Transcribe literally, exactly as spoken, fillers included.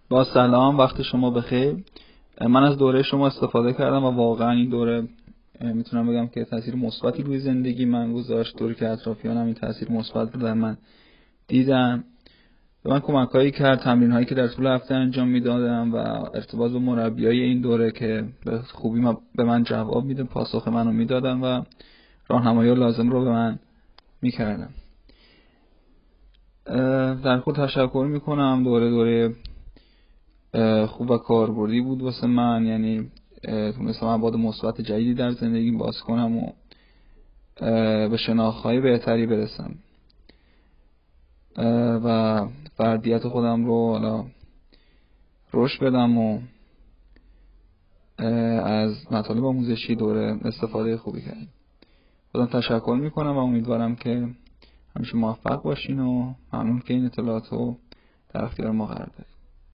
با سلام، وقت شما بخیر. من از دوره شما استفاده کردم و واقعا این دوره میتونم بگم که تاثیر مثبتی روی زندگی من گذاشت. دوره که اطرافیانم این تاثیر مثبت رو در من دیدم، به من کمک‌هایی کرد، تمرین‌هایی که در طول هفته انجام میدادم و ارتباط با مربیای این دوره که به خوبی به من جواب میده، پاسخ منو میدادن و راهنمایی لازم رو به من میکردن. در خود تشکر میکنم. دوره دوره خوب و کاربردی بود واسه من، یعنی تونستم ابعاد مثبت جدیدی در زندگیم باز کنم و به شناخت‌های بهتری برسم و فردیت خودم رو حالا رشد بدم و از مطالب آموزشی دوره استفاده خوبی کردم. خودم تشکر میکنم و امیدوارم که همیشه موفق باشین و ممنون که این اطلاعات رو در اختیار ما قرار دادید.